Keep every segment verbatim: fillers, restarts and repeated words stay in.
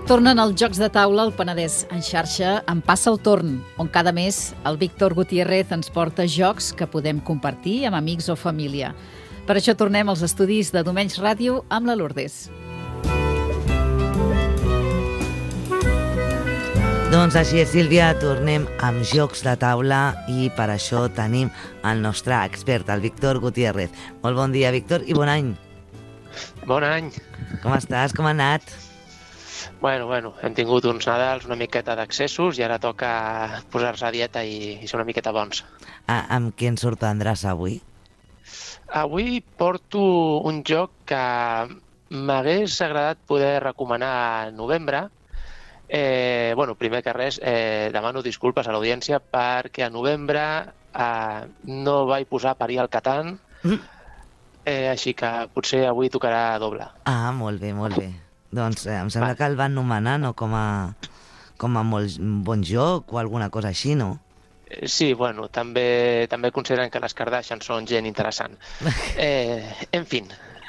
Tornen els Jocs de Taula al Penedès en xarxa en Passa el Torn, on cada mes el Víctor Gutiérrez ens porta jocs que podem compartir amb amics o família. Per això tornem als estudis de Domenys Ràdio amb la Lourdes. Doncs així és, Sílvia, tornem amb jocs de taula i per això tenim el nostre expert, el Víctor Gutiérrez. Molt bon dia, Víctor, i bon any. Bon any. Com estàs? Com ha anat? Bueno, bueno, hem tingut uns Nadals, una miqueta d'accessos i ara toca posar-se a dieta i, i ser una miqueta bons. Ah, amb què ens sorprendràs avui? Avui porto un joc que m'hagués agradat poder recomanar a novembre. Eh, bueno, primer que res, eh, demano disculpes a l'audiència perquè a novembre eh, no vaig posar a parir el Catan, mm. eh, així que potser avui tocarà doble. Ah, molt bé, molt bé. Doncs eh, em sembla Va. que el van nomenar no, com a, com a molt bon joc o alguna cosa així, no? Sí, bueno, també també consideren que les Kardashian són gent interessant. Eh, en fi,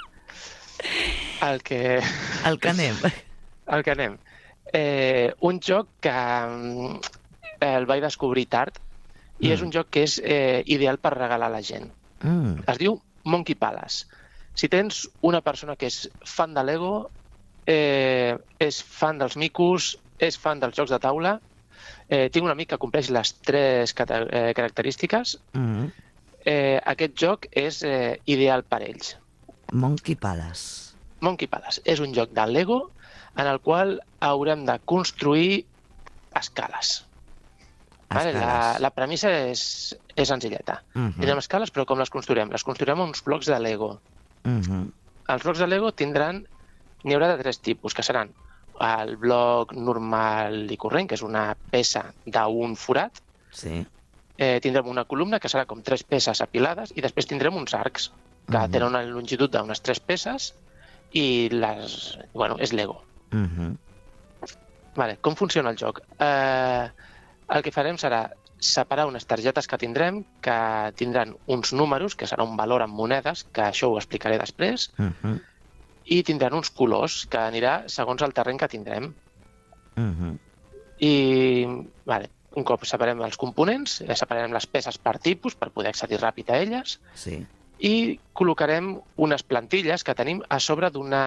el que... El que anem. El que anem. Eh, un joc que eh, el vaig descobrir tard i mm. és un joc que és eh, ideal per regalar a la gent. Mm. Es diu Monkey Palace. Si tens una persona que és fan de Lego, eh, és fan dels micos, és fan dels jocs de taula, eh, tinc un amic que compleix les tres cata- eh, característiques, mm. eh, aquest joc és eh, ideal per ells. Monkey Palace. Monkey Palace. És un joc de Lego en el qual haurem de construir escales. Vale? La, la premissa és, és senzilleta. Uh-huh. Tindrem escales, però com les construirem? Les construirem amb uns blocs de Lego. Uh-huh. Els blocs de Lego tindran... N'hi haurà de tres tipus, que seran el bloc normal i corrent, que és una peça d'un forat. Sí. Eh, tindrem una columna, que serà com tres peces apilades, i després tindrem uns arcs, que uh-huh. tenen una longitud d'unes tres peces, i les... bueno, és Lego. Uh-huh. Vale, com funciona el joc? Eh, el que farem serà separar unes targetes que tindrem, que tindran uns números, que serà un valor en monedes, que això ho explicaré després, uh-huh. i tindran uns colors, que anirà segons el terreny que tindrem. Uh-huh. I vale, un cop separem els components, separarem les peces per tipus, per poder accedir ràpid a elles, sí. i col·locarem unes plantilles que tenim a sobre d'una...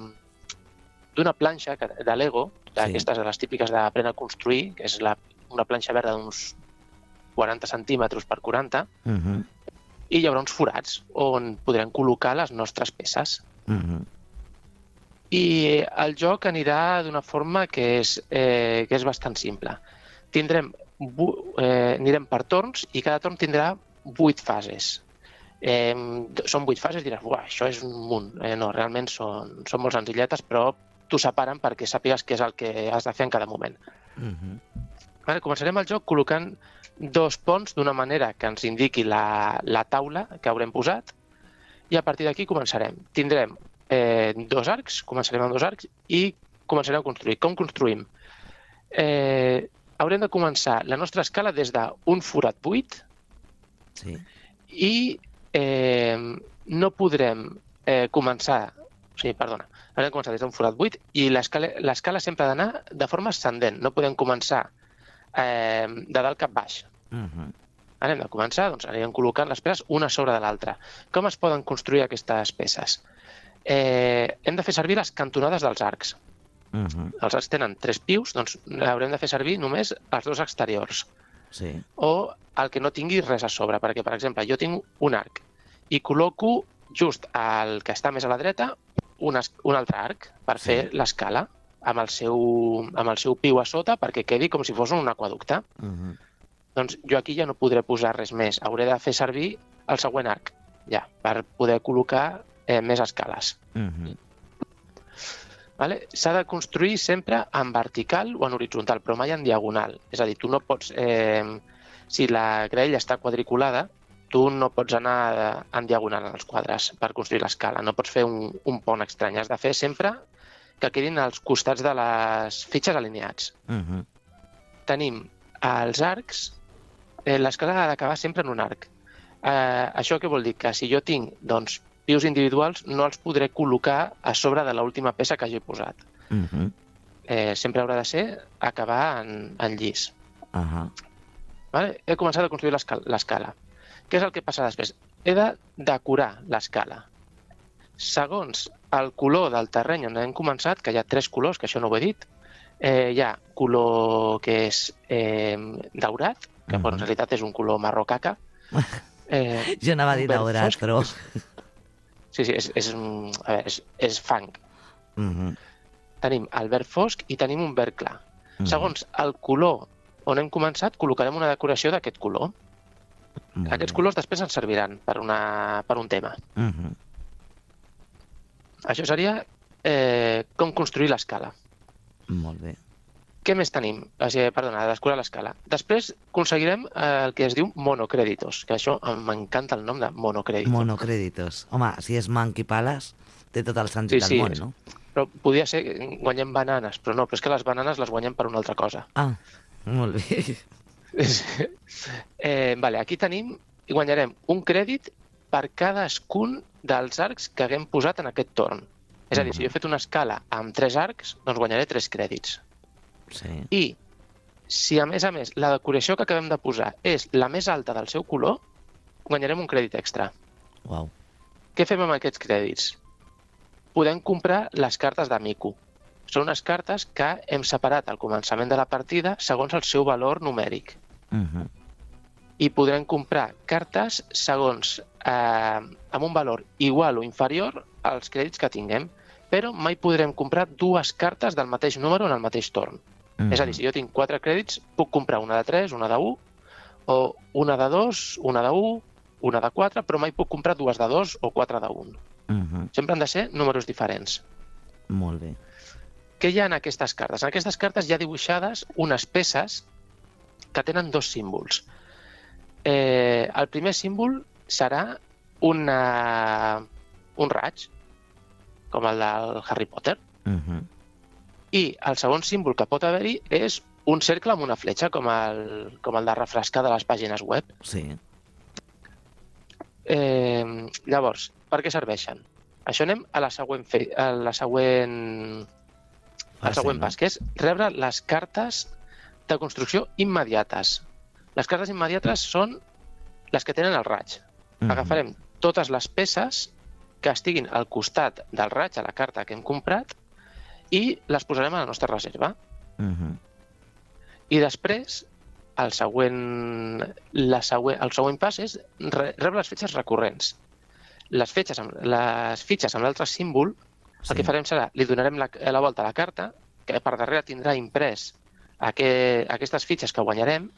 d'una planxa de Lego, d'aquestes sí. de les típiques d'aprendre a construir, que és la, una planxa verda d'uns quaranta centímetres per quaranta, uh-huh. i hi haurà uns forats on podrem col·locar les nostres peces. Uh-huh. I el joc anirà d'una forma que és, eh, que és bastant simple. Tindrem, eh, anirem per torns i cada torn tindrà vuit fases. Eh, són vuit fases i diràs, uah, això és un munt. Eh, no, realment són, són molt senzilletes, però t'ho separen perquè sàpigues què és el que has de fer en cada moment. Uh-huh. Vale, començarem el joc col·locant dos ponts d'una manera que ens indiqui la, la taula que haurem posat i a partir d'aquí començarem. Tindrem eh, dos arcs, començarem amb dos arcs i començarem a construir. Com construïm? Eh, haurem de començar la nostra escala des d'un forat buit sí. i eh, no podrem eh, començar... O sigui, perdona, haurem de començar des d'un forat buit i l'escala sempre ha d'anar de forma ascendent. No podem començar eh, de dalt cap baix. Uh-huh. Ara hem de començar, doncs anirem col·locant les peces una sobre de l'altra. Com es poden construir aquestes peces? Eh, hem de fer servir les cantonades dels arcs. Uh-huh. Els arcs tenen tres pius, doncs haurem de fer servir només els dos exteriors. Sí. O el que no tingui res a sobre, perquè, per exemple, jo tinc un arc i col·loco just al que està més a la dreta un, un altre arc per sí. fer l'escala amb el seu, amb el seu piu a sota perquè quedi com si fos un aquaducte. Uh-huh. Doncs jo aquí ja no podré posar res més. Hauré de fer servir el següent arc, ja, per poder col·locar eh, més escales. Uh-huh. Vale? S'ha de construir sempre en vertical o en horitzontal, però mai en diagonal. És a dir, tu no pots... Eh, si la graella està quadriculada, tu no pots anar en diagonal en els quadres per construir l'escala. No pots fer un, un pont estrany. Has de fer sempre que quedin als costats de les fitxes alineats. Uh-huh. Tenim els arcs. Eh, l'escala ha d'acabar sempre en un arc. Eh, això què vol dir? Que si jo tinc doncs, pius individuals, no els podré col·locar a sobre de l'última peça que hagi posat. Uh-huh. eh, sempre haurà de ser acabar en, en llis. Uh -huh. Vale? He començat a construir l'escala. Què és el que passa després? He de decorar l'escala. Segons el color del terreny on hem començat, que hi ha tres colors, que això no ho he dit, eh, hi ha color que és eh, daurat, que uh -huh. en realitat és un color marró caca. Eh, jo anava a dir daurat, fosc, però... Sí, sí, és, és, a veure, és, és fang. Uh -huh. Tenim el verd fosc i tenim un verd clar. Uh -huh. Segons el color on hem començat, col·locarem una decoració d'aquest color. Molt Aquests bé. colors després ens serviran per, una, per un tema. Uh -huh. Això seria eh, com construir l'escala. Molt bé. Què més tenim? O sigui, perdona, descurar l'escala. Després aconseguirem eh, el que es diu monocrèditos, que això m'encanta el nom de monocrèditos. Monocrèditos. Home, si és Monkey Palace, té tot el sentit sí, del sí, món, no? Però podria ser que guanyem bananes, però no, però és que les bananes les guanyem per una altra cosa. Ah, molt bé. eh, vale, aquí tenim i guanyarem un crèdit per cadascun dels arcs que haguem posat en aquest torn. És a dir, si jo he fet una escala amb tres arcs, doncs guanyaré tres crèdits. Sí. I si, a més a més, la decoració que acabem de posar és la més alta del seu color, guanyarem un crèdit extra. Uau. Què fem amb aquests crèdits? Podem comprar les cartes de Miku. Són unes cartes que hem separat al començament de la partida segons el seu valor numèric. Uh -huh. I podrem comprar cartes segons eh, amb un valor igual o inferior als crèdits que tinguem, però mai podrem comprar dues cartes del mateix número en el mateix torn. Uh -huh. És a dir, si jo tinc quatre crèdits, puc comprar una de tres, una de u, o una de dos, una de u, una de quatre, però mai puc comprar dues de dos o quatre de un. Uh -huh. Sempre han de ser números diferents. Molt bé. Què hi ha en aquestes cartes? En aquestes cartes hi ha dibuixades unes peces que tenen dos símbols. Eh, el primer símbol serà una, un raig, com el del Harry Potter. Uh -huh. I el segon símbol que pot haver-hi és un cercle amb una fletxa, com el, com el de refrescar de les pàgines web. Sí. Eh, llavors, per què serveixen? Això anem a la següent, fe, a la següent, al següent pas, que és rebre les cartes de construcció immediates. Les cartes immediates són les que tenen el raig. Uh-huh. Agafarem totes les peces que estiguin al costat del raig a la carta que hem comprat i les posarem a la nostra reserva. Uh-huh. I després, el següent, la següent, el següent pas és re, rebre les fitxes recurrents. Les fitxes amb, les fitxes amb l'altre símbol, sí. El que farem serà, li donarem la, la volta a la carta, que per darrere tindrà imprès aquest, aquestes fitxes que guanyarem,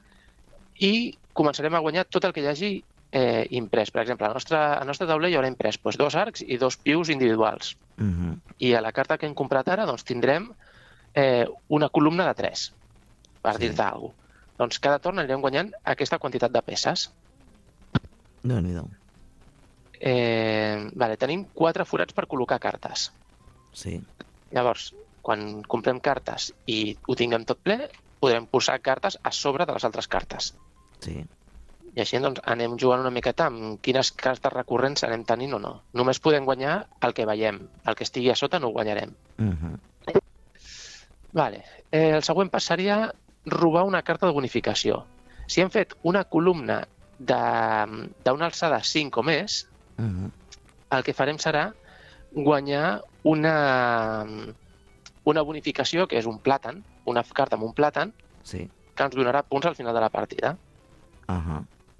i començarem a guanyar tot el que hi hagi eh, imprès. Per exemple, al nostre, al nostre tauler hi haurà imprès doncs, dos arcs i dos pius individuals. Uh-huh. I a la carta que hem comprat ara doncs, tindrem eh, una columna de tres, per sí. dir-te alguna cosa. Doncs cada torn anirem guanyant aquesta quantitat de peces. Déu-n'hi-do. Eh, vale, tenim quatre forats per col·locar cartes. Sí. Llavors, quan comprem cartes i ho tinguem tot ple, podrem posar cartes a sobre de les altres cartes. Sí. I així doncs, anem jugant una miqueta amb quines cartes recurrents anem tenint o no. Només podem guanyar el que veiem. El que estigui a sota no ho guanyarem. Uh-huh. Vale. Eh, el següent pas seria robar una carta de bonificació. Si hem fet una columna d'una alçada cinc o més, uh-huh. el que farem serà guanyar una, una bonificació, que és un plàtan, una carta amb un plàtan, sí. que ens donarà punts al final de la partida. Uh-huh.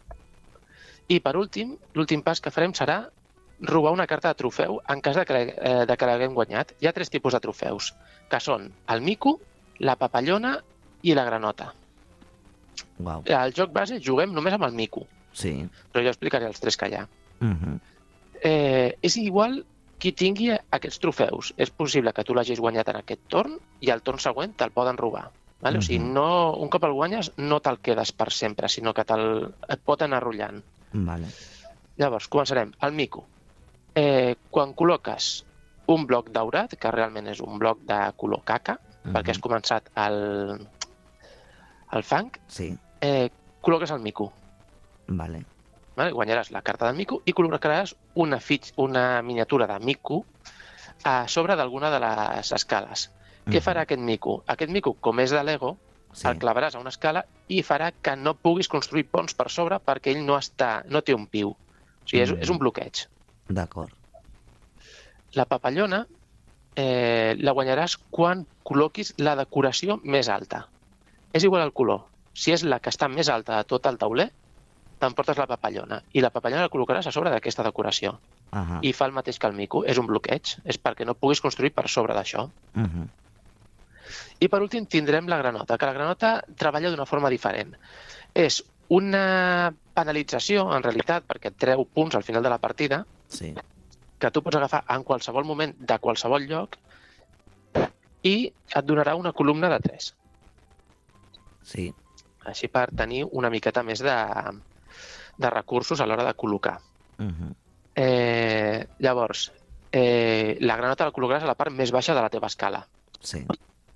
I per últim, l'últim pas que farem serà robar una carta de trofeu en cas de que, eh, de que l'haguem guanyat. Hi ha tres tipus de trofeus, que són el mico, la papallona i la granota. Wow. Al joc base juguem només amb el mico, sí. però jo explicaré els tres que hi ha. Uh-huh. eh, és igual qui tingui aquests trofeus. És possible que tu l'hagis guanyat en aquest torn i al torn següent te'l poden robar. Vale? Uh-huh. O sigui, no, un cop el guanyes no te'l quedes per sempre, sinó que te'l, et pot anar rotllant. Vale. Llavors, començarem. El mico. Eh, quan col·loques un bloc daurat, que realment és un bloc de color caca, uh-huh. perquè has començat el, el fang, sí. eh, col·loques el mico. Vale. Vale? Guanyaràs la carta del mico i col·locaràs una, fitx, una miniatura de mico a sobre d'alguna de les escales. Mm. Què farà aquest mico? Aquest mico, com és de Lego, sí. el clavaràs a una escala i farà que no puguis construir ponts per sobre perquè ell no, està, no té un piu. O sigui, és, mm. és un bloqueig. D'acord. La papallona eh, la guanyaràs quan col·loquis la decoració més alta. És igual al color. Si és la que està més alta de tot el tauler, t'emportes la papallona. I la papallona la col·locaràs a sobre d'aquesta decoració. Uh -huh. I fa el mateix que el mico. És un bloqueig. És perquè no puguis construir per sobre d'això. Uh -huh. I per últim tindrem la granota, que la granota treballa d'una forma diferent. És una penalització, en realitat, perquè et treu punts al final de la partida, sí. que tu pots agafar en qualsevol moment de qualsevol lloc i et donarà una columna de tres. Sí. Així per tenir una miqueta més de, de recursos a l'hora de col·locar. Uh -huh. eh, llavors, eh, la granota la col·locaràs a la part més baixa de la teva escala. Sí.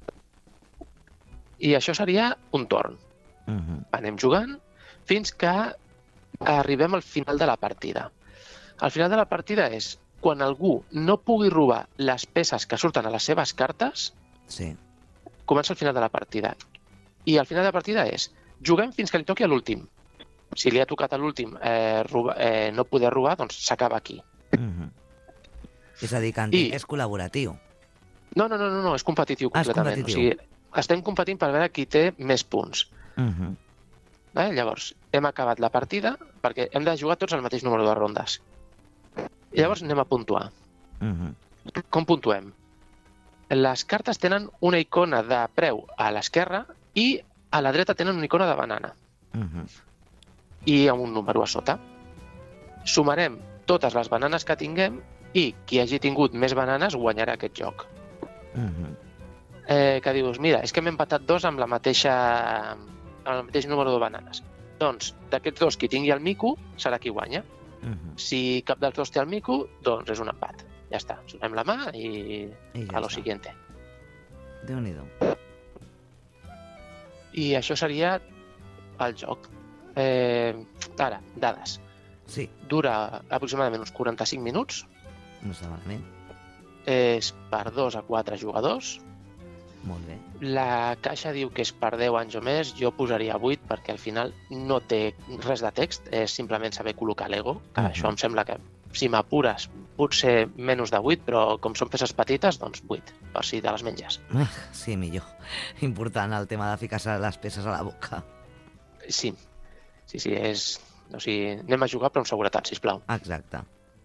I això seria un torn. Uh -huh. Anem jugant fins que arribem al final de la partida. El final de la partida és quan algú no pugui robar les peces que surten a les seves cartes, sí. comença el final de la partida. I el final de la partida és juguem fins que li toqui a l'últim. Si li ha tocat a l'últim eh, eh, no poder robar, doncs s'acaba aquí. Uh -huh. És a dir, que I... és col·laboratiu. No, no, no, no, no és competitiu completament. Ah, és competitiu. O sigui, estem competint per veure qui té més punts. Uh -huh. eh? Llavors, hem acabat la partida perquè hem de jugar tots el mateix número de rondes. I llavors anem a puntuar. Uh -huh. Com puntuem? Les cartes tenen una icona de preu a l'esquerra i a la dreta tenen una icona de banana. Uh -huh. I amb un número a sota. Sumarem totes les bananes que tinguem i qui hagi tingut més bananes guanyarà aquest joc. Uh -huh. eh, que dius, mira, és que hem empatat dos amb la mateixa, amb el mateix número de bananes. Doncs, d'aquests dos, qui tingui el mico serà qui guanya. Uh -huh. Si cap dels dos té el mico, doncs és un empat. Ja està, sonem la mà i, I ja a lo està. Siguiente. Déu-n'hi-do. I això seria el joc. Eh, ara, dades. Sí. Dura aproximadament uns quaranta-cinc minuts. No està malament. És per dos a quatre jugadors. Molt bé. La caixa diu que és per deu anys o més. Jo posaria vuit perquè al final no té res de text. És simplement saber col·locar Lego. Que uh -huh. Això em sembla que, si m'apures, potser menys de vuit, però com són peces petites, doncs vuit, per si te les menges. Sí, millor. Important el tema de ficar-se les peces a la boca. Sí. Sí, sí, és... O sigui, anem a jugar però amb seguretat, sisplau. Exacte.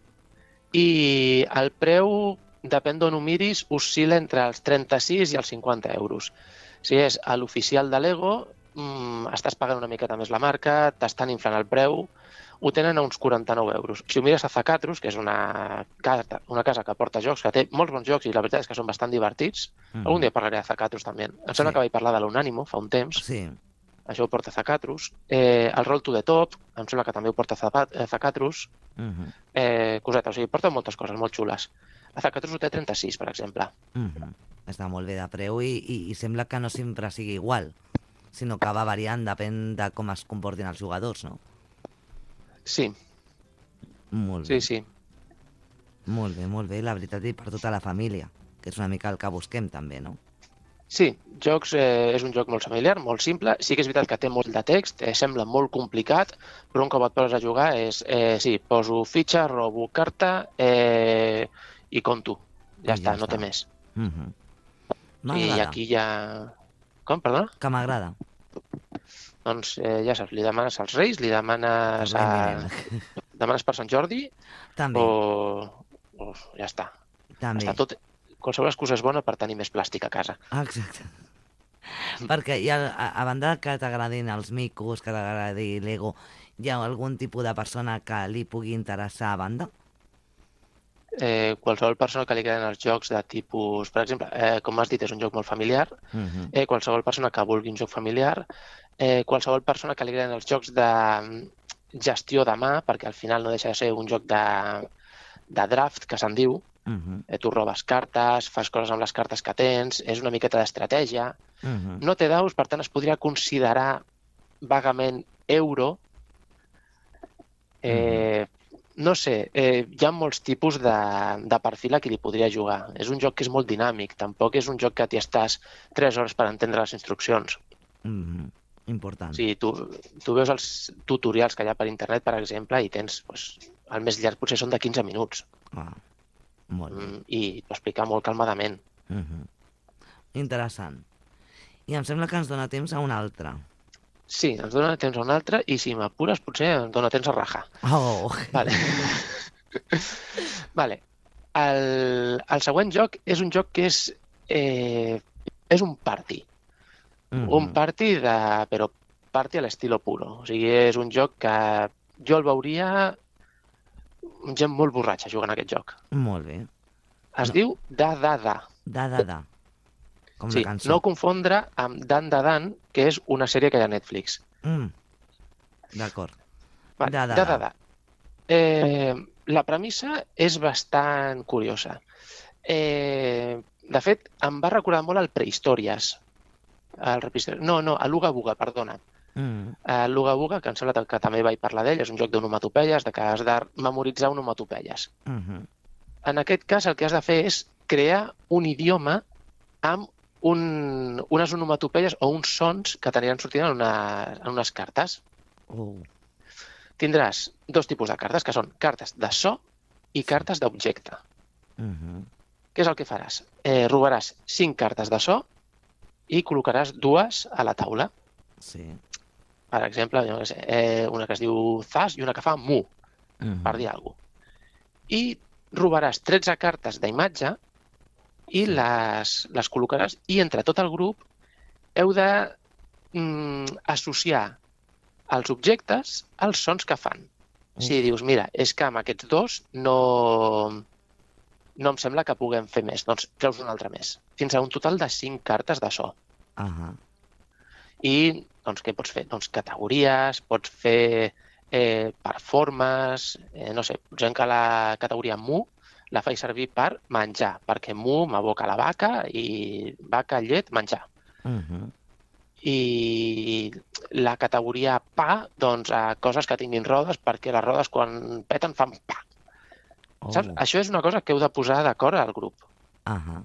I el preu, depèn d'on ho miris, oscil·la entre els trenta-sis i els cinquanta euros. Si és a l'oficial de Lego, mmm, estàs pagant una miqueta més la marca, t'estan inflant el preu, ho tenen a uns quaranta-nou euros. Si ho mires a Zacatrus, que és una casa, una casa que porta jocs, que té molts bons jocs i la veritat és que són bastant divertits, mm. algun dia parlaré de Zacatrus també. Em sembla sí. que vaig parlar de l'Unànimo fa un temps. Sí. Això ho porta Zacatrus. Eh, el Roll to the Top, em sembla que també ho porta Zacatrus. Uh-huh. Eh, coseta, o sigui, porta moltes coses molt xules. A Zacatrus ho té trenta-sis, per exemple. Uh-huh. Està molt bé de preu i, i, i sembla que no sempre sigui igual, sinó que va variant, depèn de com es comportin els jugadors, no? Sí. Molt bé. Sí, sí. Molt bé, molt bé, la veritat, i per tota la família, que és una mica el que busquem també, no? Sí, jocs, eh, és un joc molt familiar, molt simple. Sí que és veritat que té molt de text, eh, sembla molt complicat, però un cop et poses a jugar és, eh, sí, poso fitxa, robo carta eh, i conto. Ja, I està, ja no està. Té més. Uh-huh. I aquí ja... Com, perdona? Que m'agrada. Doncs eh, ja saps, li demanes als Reis, li demanes a... demanes per Sant Jordi també. O... o ja està. També. Està tot... Qualsevol excusa és bona per tenir més plàstic a casa. Exacte. Perquè hi ha, a, a banda que t'agradin els micos, que t'agradi Lego, hi ha algun tipus de persona que li pugui interessar a banda? Eh, qualsevol persona que li agraden els jocs de tipus... Per exemple, eh, com has dit, és un joc molt familiar. Uh-huh. eh, qualsevol persona que vulgui un joc familiar. Eh, qualsevol persona que li agraden els jocs de gestió de mà, perquè al final no deixa de ser un joc de, de draft, que se'n diu. Uh-huh. eh, tu robes cartes, fas coses amb les cartes que tens, és una miqueta d'estratègia. Uh-huh. No té daus, per tant es podria considerar vagament euro. Eh, uh-huh. no sé, eh, hi ha molts tipus de, de perfil a qui li podria jugar. És un joc que és molt dinàmic, tampoc és un joc que t'hi estàs tres hores per entendre les instruccions. Mm-hmm. Important. O sigui, tu, tu veus els tutorials que hi ha per internet, per exemple, i tens, doncs, el més llarg potser són de quinze minuts. Ah, molt bé. Mm, I t'ho explica molt calmadament. Mm-hmm. Interessant. I em sembla que ens dona temps a un altre. Sí, ens dona temps a un altre, i si m'apures potser ens dona temps a rajar. Oh! Vale. Vale. El, el següent joc és un joc que és, eh, és un party. Mm-hmm. Un party, de, però party a l'estilo puro. O sigui, és un joc que jo el veuria gent molt borratxa jugant a aquest joc. Molt bé. Es no. diu Da Da Da. Da Da Da. Com sí, la cançó. No confondre amb Dan Da Dan, que és una sèrie que hi ha a Netflix. Mm. D'acord. Vale. Da Da Da Da Da. Eh, la premissa és bastant curiosa. Eh, de fet, em va recordar molt el Prehistòries. El no, no, a l'Uga Buga, perdona. Mm. El l'Uga Buga, que em sembla que també vaig parlar d'ell, és un joc d'onomatopeies, de que has de memoritzar onomatopeies. Mm-hmm. En aquest cas, el que has de fer és crear un idioma amb un, unes onomatopeies o uns sons que t'aniran sortint en, una, en unes cartes. Oh. Tindràs dos tipus de cartes, que són cartes de so i cartes d'objecte. Mm-hmm. Què és el que faràs? Eh, robaràs cinc cartes de so i col·locaràs dues a la taula. Sí. Per exemple, jo no sé, eh, una que es diu Zas i una que fa Mu, mm-hmm. per dir alguna cosa. I robaràs tretze cartes d'imatge i sí. les, les col·locaràs i entre tot el grup heu de mm, associar els objectes als sons que fan. Mm. Si dius, mira, és que amb aquests dos no... no em sembla que puguem fer més. Doncs treus un altre més. Fins a un total de cinc cartes de so. Uh-huh. I, doncs, què pots fer? Doncs categories, pots fer eh, performes, eh, no sé, potser que la categoria Mu la faig servir per menjar, perquè Mu m'aboca la vaca i vaca, llet, menjar. Uh-huh. I la categoria Pa, doncs, a coses que tinguin rodes, perquè les rodes quan peten fan pa. Oh. Saps? Això és una cosa que heu de posar d'acord al grup. Uh-huh.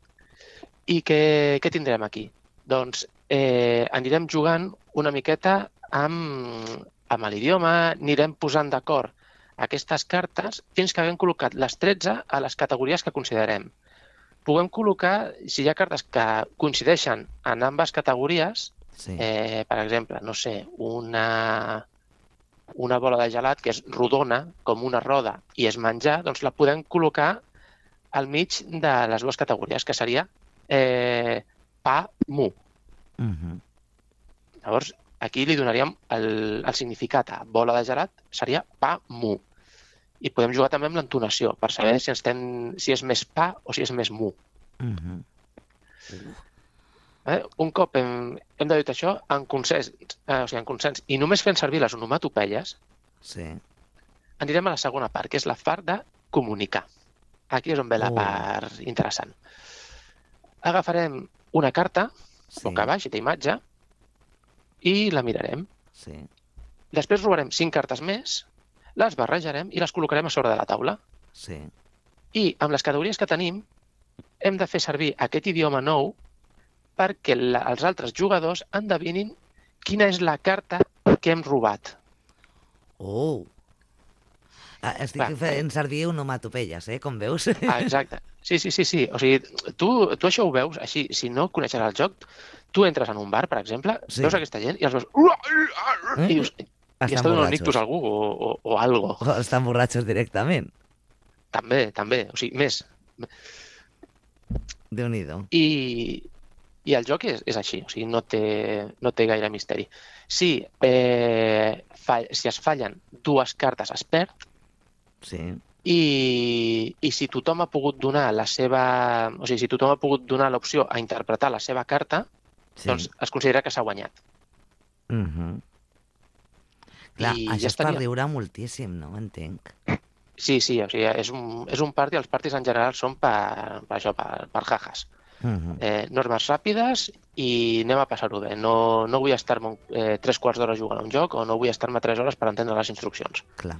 I què, què tindrem aquí? Doncs eh, anirem jugant una miqueta amb, amb l'idioma, anirem posant d'acord aquestes cartes fins que haguem col·locat les tretze a les categories que considerem. Puguem col·locar, si hi ha cartes que coincideixen en ambes categories, sí. eh, per exemple, no sé, una... una bola de gelat que és rodona, com una roda, i és menjar, doncs la podem col·locar al mig de les dues categories, que seria eh, pa, mu. Uh-huh. Llavors, aquí li donaríem el, el significat a bola de gelat, seria pa, mu. I podem jugar també amb l'entonació, per saber si, estem, si és més pa o si és més mu. Uh-huh. Eh? Un cop hem, hem de dir això en consens, eh, o sigui, en consens i només fent servir les onomatopeies, sí. anirem a la segona part, que és la part de comunicar. Aquí és on ve la oh. part interessant. Agafarem una carta, sí. boca baix, d'imatge, i la mirarem. Sí. Després robarem cinc cartes més, les barrejarem i les col·locarem a sobre de la taula. Sí. I amb les categories que tenim, hem de fer servir aquest idioma nou perquè la, els altres jugadors endevinin quina és la carta que hem robat. Oh! Ah, estic Clar, fent servir onomatopeies, eh, com veus? Ah, exacte. Sí, sí, sí, sí. O sigui, tu, tu això ho veus així, si no coneixes el joc, tu entres en un bar, per exemple, sí. veus aquesta gent i els veus... Eh? I dius, i està donant un ictus a algú o, o, o algo. O estan borratxos directament. També, també. O sigui, més. Déu-n'hi-do. I... I el joc és, és així, o sigui, no té, no té gaire misteri. Si, eh, fall, si es fallen dues cartes, es perd. Sí. I, I si tothom ha pogut donar la seva... O sigui, si tothom ha pogut donar l'opció a interpretar la seva carta, sí. doncs es considera que s'ha guanyat. Uh-huh. Clar, I això ja és per riure moltíssim, no? Entenc. Sí, sí, o sigui, és un, és un party, els parties en general són per, per això, per, per jajas. Uh-huh. eh, normes ràpides i anem a passar-ho bé. No, no vull estar-me eh, tres quarts d'hora jugant a un joc o no vull estar-me tres hores per entendre les instruccions. Clar.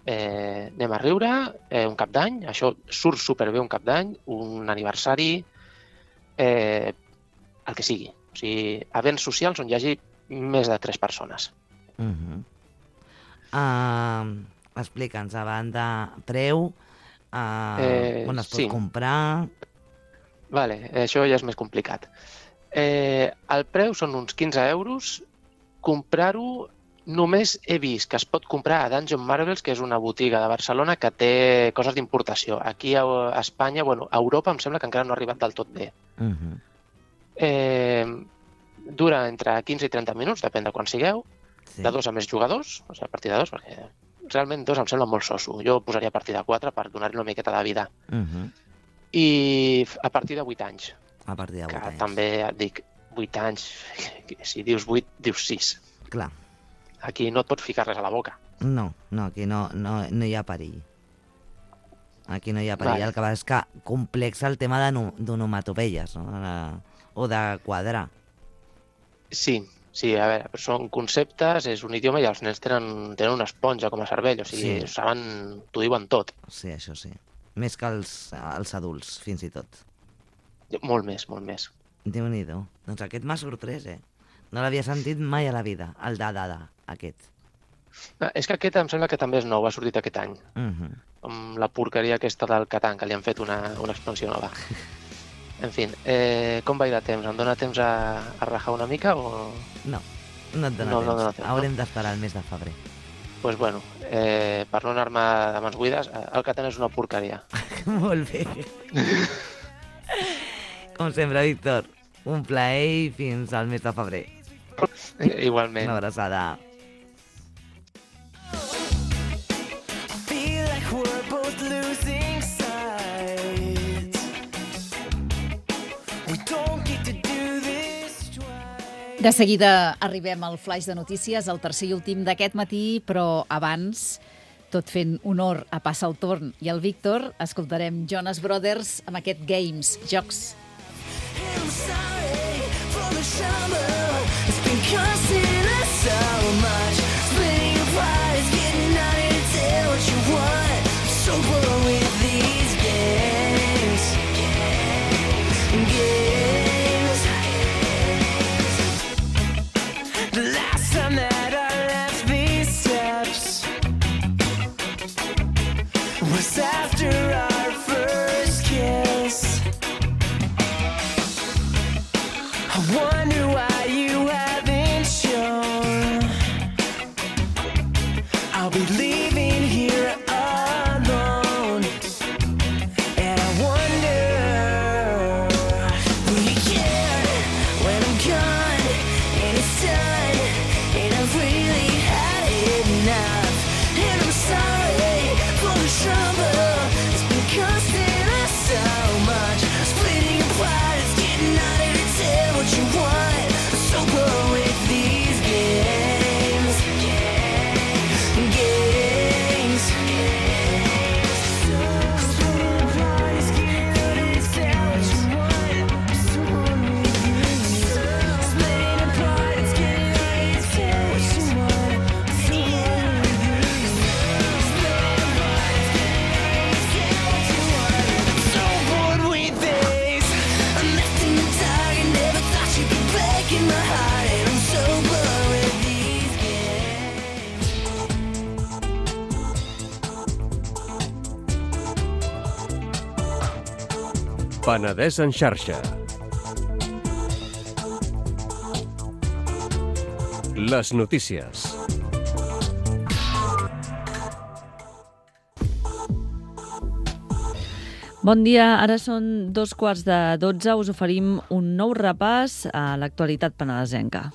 eh, anem a riure, eh, un cap d'any, això surt superbé un cap d'any, un aniversari, eh, el que sigui. O sigui, events socials on hi hagi més de tres persones. Uh-huh. uh, Explica'ns, a banda, preu, uh, eh, on es pot sí. comprar... Vale, això ja és més complicat. Eh, el preu són uns quinze euros. Comprar-ho, només he vist que es pot comprar a Dungeon Marvels, que és una botiga de Barcelona que té coses d'importació. Aquí a Espanya, bueno, a Europa em sembla que encara no ha arribat del tot bé. Uh-huh. eh, dura entre quinze i trenta minuts, depèn de quan sigueu, sí. de dos a més jugadors, o sigui, a partir de dos, perquè realment dos em sembla molt soso. Jo posaria a partir de quatre per donar-li una miqueta de vida. Uh-huh. I a partir de vuit anys. A partir de vuit anys. Que també et dic, vuit anys, si dius vuit, dius sis. Clar. Aquí no et pots ficar res a la boca. No, no, aquí no, no, no hi ha perill. Aquí no hi ha perill. Vale. El que va és que complexa el tema d'onomatopeies, no? O de quadrar. Sí, sí, a veure, però són conceptes, és un idioma i els nens tenen, tenen una esponja com a cervell, o sigui, sí. saben, t'ho diuen tot. Sí, això sí. Més que els, els adults, fins i tot. Molt més, molt més. Déu-n'hi-do. Doncs aquest m'ha sorprès, eh? No l'havia sentit mai a la vida, el da-da-da, aquest. Ah, és que aquest em sembla que també és nou, ha sortit aquest any. Uh-huh. Amb la porqueria aquesta del Catan, que li han fet una, una expansió nova. En fi, eh, com vaig de temps? Em dóna temps a, a rajar una mica o...? No, no et dóna no, temps. No, no temps. Haurem no? d'esperar el mes de febrer. Doncs pues bueno, eh, per no anar-me de mans buides, el Catan és una porqueria. Molt bé. Com sempre, Víctor, un plaer i fins al mes de febrer. Igualment. Una abraçada. De seguida arribem al flaix de notícies, el tercer i últim d'aquest matí, però abans, tot fent honor a passar el torn i al Víctor, escoltarem Jonas Brothers amb aquest Games, jocs. Penedès en xarxa. Les notícies. Bon dia, ara són dos quarts de dotze. Us oferim un nou repàs a l'actualitat penedesenca.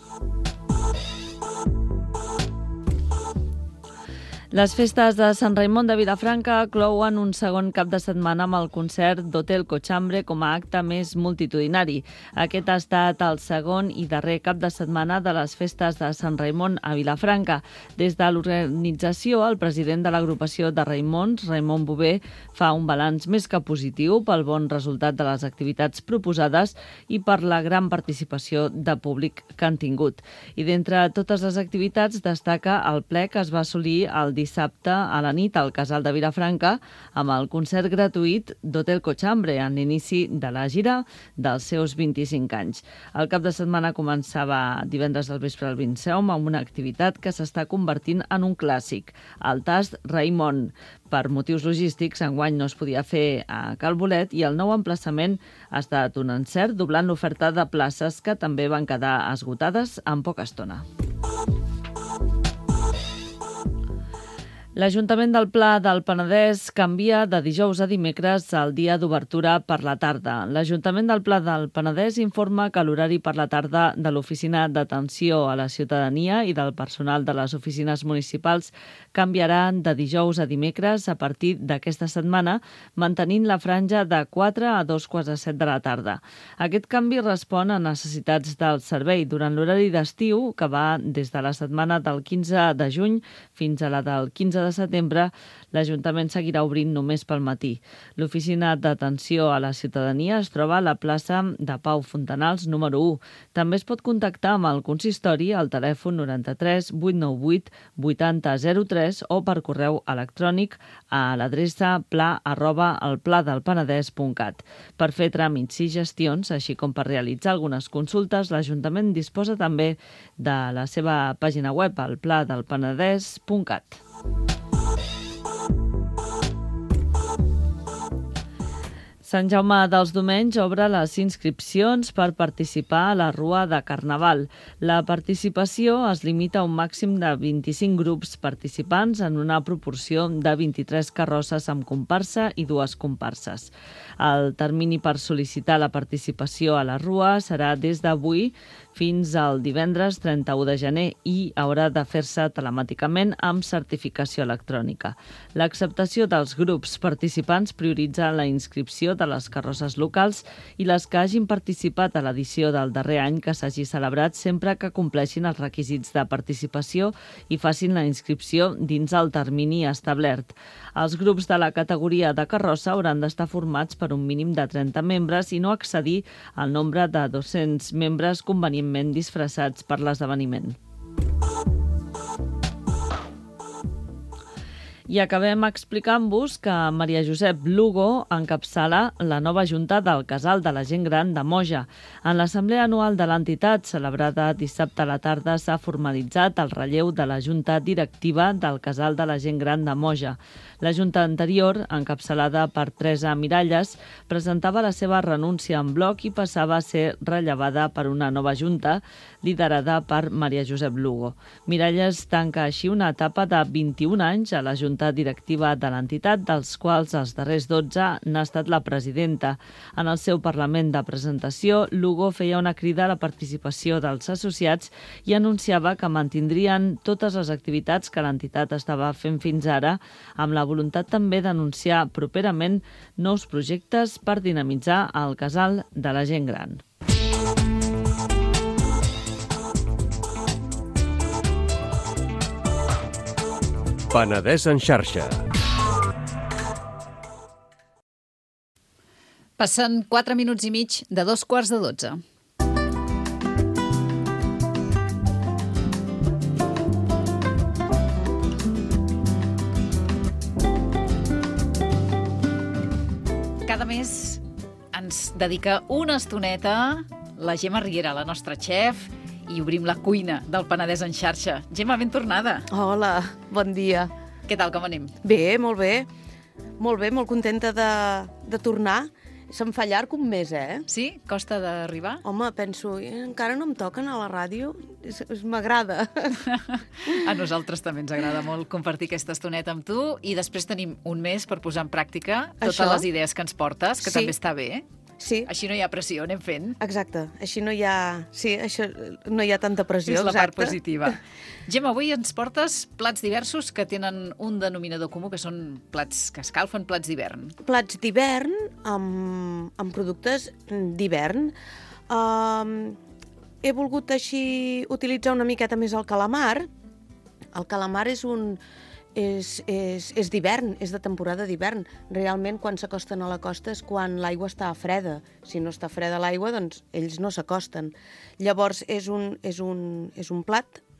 Les festes de Sant Raimon de Vilafranca clouen un segon cap de setmana amb el concert d'Hotel Cochambre com a acte més multitudinari. Aquest ha estat el segon i darrer cap de setmana de les festes de Sant Raimon a Vilafranca. Des de l'organització, el president de l'agrupació de Raimons, Raimon Bové, fa un balanç més que positiu pel bon resultat de les activitats proposades i per la gran participació de públic que han tingut. I d'entre totes les activitats destaca el ple que es va assolir el dissabte a la nit al Casal de Vilafranca amb el concert gratuït d'Hotel Cochambre en l'inici de la gira dels seus vint-i-cinc anys. El cap de setmana començava divendres al vespre al Vinceom amb una activitat que s'està convertint en un clàssic, el tast Raimon. Per motius logístics, enguany no es podia fer a Cal Bolet i el nou emplaçament ha estat un encert, doblant l'oferta de places que també van quedar esgotades en poca estona. L'Ajuntament del Pla del Penedès canvia de dijous a dimecres el dia d'obertura per la tarda. L'Ajuntament del Pla del Penedès informa que l'horari per la tarda de l'Oficina d'Atenció a la Ciutadania i del personal de les oficines municipals canviarà de dijous a dimecres a partir d'aquesta setmana, mantenint la franja de quatre a dos quarts de set de la tarda. Aquest canvi respon a necessitats del servei durant l'horari d'estiu, que va des de la setmana del quinze de juny fins a la del quinze de setembre, l'Ajuntament seguirà obrint només pel matí. L'Oficina d'Atenció a la Ciutadania es troba a la plaça de Pau Fontanals número u. També es pot contactar amb el consistori al telèfon noranta-tres vuit nou vuit vuitanta zero tres o per correu electrònic a l'adreça pla arroba elpladelpenedès punt cat. Per fer tràmits i gestions, així com per realitzar algunes consultes, l'Ajuntament disposa també de la seva pàgina web, el pla del penedès punt cat. Sant Jaume dels Domenys obre les inscripcions per participar a la Rua de Carnaval. La participació es limita a un màxim de vint-i-cinc grups participants en una proporció de vint-i-tres carrosses amb comparsa i dues comparses. El termini per sol·licitar la participació a la Rua serà des d'avui fins al divendres trenta-u de gener i haurà de fer-se telemàticament amb certificació electrònica. L'acceptació dels grups participants prioritza la inscripció de les carrosses locals i les que hagin participat a l'edició del darrer any que s'hagi celebrat sempre que compleixin els requisits de participació i facin la inscripció dins el termini establert. Els grups de la categoria de carrossa hauran d'estar formats per un mínim de trenta membres i no excedir el nombre de dos-cents membres convenientment disfressats per l'esdeveniment. I acabem explicant-vos que Maria Josep Lugo encapçala la nova Junta del Casal de la Gent Gran de Moja. En l'assemblea anual de l'entitat, celebrada dissabte a la tarda, s'ha formalitzat el relleu de la Junta Directiva del Casal de la Gent Gran de Moja. La Junta anterior, encapçalada per Teresa Miralles, presentava la seva renúncia en bloc i passava a ser rellevada per una nova Junta, liderada per Maria Josep Lugo. Miralles tanca així una etapa de vint-i-un anys a la Junta directiva de l'entitat, dels quals els darrers dotze n'ha estat la presidenta. En el seu Parlament de presentació, Lugo feia una crida a la participació dels associats i anunciava que mantindrien totes les activitats que l'entitat estava fent fins ara, amb la voluntat també d'anunciar properament nous projectes per dinamitzar el casal de la gent gran. Penedès en xarxa. Passen quatre minuts i mig de dos quarts de dotze. Cada mes ens dedica una estoneta la Gemma Riera, la nostra xef, i obrim la cuina del Penedès en xarxa. Gemma, ben tornada. Hola, bon dia. Què tal, com anem? Bé, molt bé. Molt bé, molt contenta de, de tornar. Se'm fa llarg un mes, eh? Sí? Costa d'arribar? Home, penso, encara no em toquen a la ràdio? M'agrada. A nosaltres també ens agrada molt compartir aquesta estoneta amb tu i després tenim un mes per posar en pràctica totes Això? les idees que ens portes, que Sí. també està bé. Sí. Així no hi ha pressió, anem fent. Exacte, així no hi ha... Sí, això, no hi ha tanta pressió, És la part exacte. positiva. Gemma, avui ens portes plats diversos que tenen un denominador comú, que són plats que escalfen, plats d'hivern. Plats d'hivern amb, amb productes d'hivern. Um, he volgut així utilitzar una miqueta més el calamar. El calamar és un... És, és, és d'hivern, és de temporada d'hivern. Realment, quan s'acosten a la costa és quan l'aigua està freda. Si no està freda l'aigua, doncs ells no s'acosten. Llavors, és un, és un, és un plat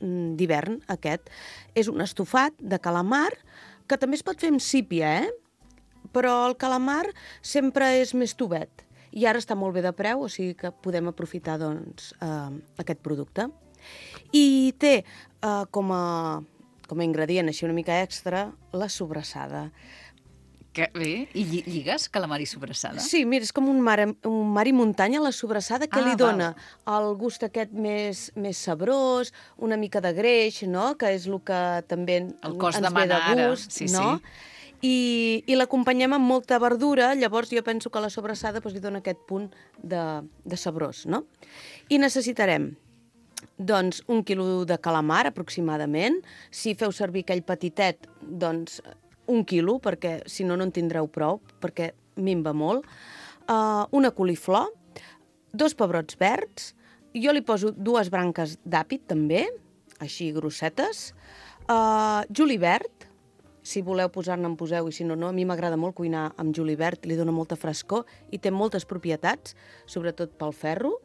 d'hivern, aquest. És un estofat de calamar, que també es pot fer amb sípia, eh? Però el calamar sempre és més tubet. I ara està molt bé de preu, o sigui que podem aprofitar doncs, eh, aquest producte. I té eh, com, a, com a ingredient així una mica extra la sobrassada. Que bé, i lli- lligues calamar i sobrassada? Sí, mira, és com un mar, un mar i muntanya, la sobrassada, que Ah, li dona val. el gust aquest més, més sabrós, una mica de greix, no?, que és el que també El cos ens ve de demana ara, gust, sí, no? sí. I, i l'acompanyem amb molta verdura, llavors jo penso que la sobrassada doncs, li dona aquest punt de, de sabrós, no? I necessitarem doncs, un quilo de calamar, aproximadament. Si feu servir aquell petitet, doncs un quilo, perquè si no, no en tindreu prou, perquè minva molt. Uh, una coliflor, dos pebrots verds, jo li poso dues branques d'àpid, també, així grossetes, uh, julivert, si voleu posar-ne en poseu, i si no, no. A mi m'agrada molt cuinar amb julivert, li dona molta frescor i té moltes propietats, sobretot pel ferro.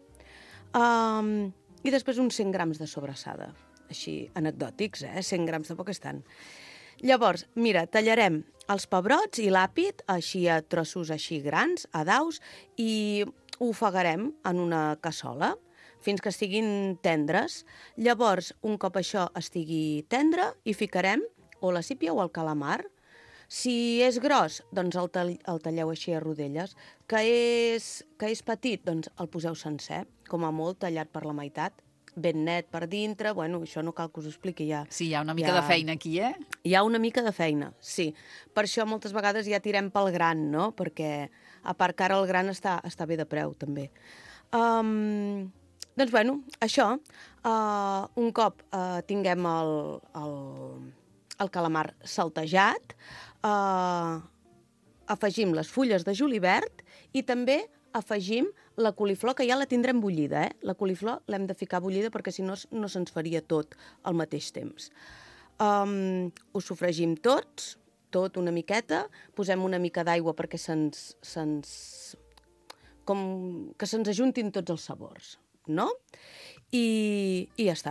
Um, I després uns cent grams de sobrassada, així anecdòtics, eh? cent grams tampoc és tant. Llavors, mira, tallarem els pebrots i l'àpid així a trossos així grans, a daus, i ho ofegarem en una cassola fins que estiguin tendres. Llavors, un cop això estigui tendre, hi ficarem o la sípia o el calamar. Si és gros, doncs el, tall, el talleu així a rodelles. Que és, que és petit, doncs el poseu sencer, com a molt tallat per la meitat, ben net per dintre. Bueno, això no cal que us ho expliqui ja. Sí, hi ha una mica Ja- de feina aquí, eh? Hi ha una mica de feina, sí. Per això moltes vegades ja tirem pel gran, no? Perquè, a part que ara el gran està, està bé de preu, també. Um, doncs, bueno, això, uh, un cop uh, tinguem el, el, el calamar saltejat, uh, afegim les fulles de julivert i també afegim la coliflor, que ja la tindrem bullida, eh? La coliflor l'hem de ficar bullida perquè si no no se'ns faria tot al mateix temps. Um, ho sofregim tots, tot una miqueta, posem una mica d'aigua perquè se'ns, se'ns, com que se'ns ajuntin tots els sabors, no? I, i ja està.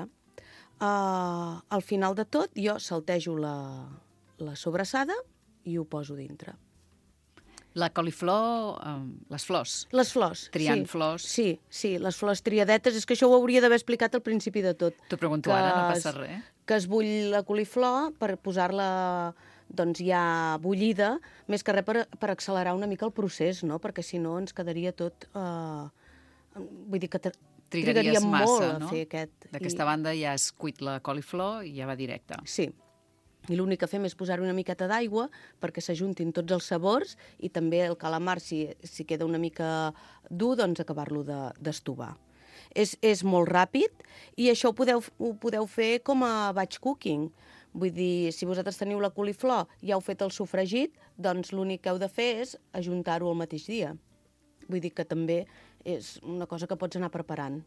Uh, al final de tot jo saltejo la, la sobrassada i ho poso dintre. La coliflor, eh, les flors. Les flors. Triant sí. flors. Sí, sí, les flors triadetes. És que això ho hauria d'haver explicat al principi de tot. T'ho pregunto Que ara, no es- passa res. Que es bull la coliflor per posar-la doncs ja bullida, més que res per, per accelerar una mica el procés, no? Perquè si no ens quedaria tot... Eh, vull dir que tr- Trigaries trigaria massa, molt no? a fer aquest... D'aquesta banda ja has cuit la coliflor i ja va directe. Sí. I l'únic que fem és posar una miqueta d'aigua perquè s'ajuntin tots els sabors i també el calamar, si, si queda una mica dur, doncs acabar-lo de- d'estovar. És, és molt ràpid i això ho podeu, ho podeu fer com a batch cooking. Vull dir, si vosaltres teniu la coliflor i heu fet el sofregit, doncs l'únic que heu de fer és ajuntar-ho el mateix dia. Vull dir que també és una cosa que pots anar preparant.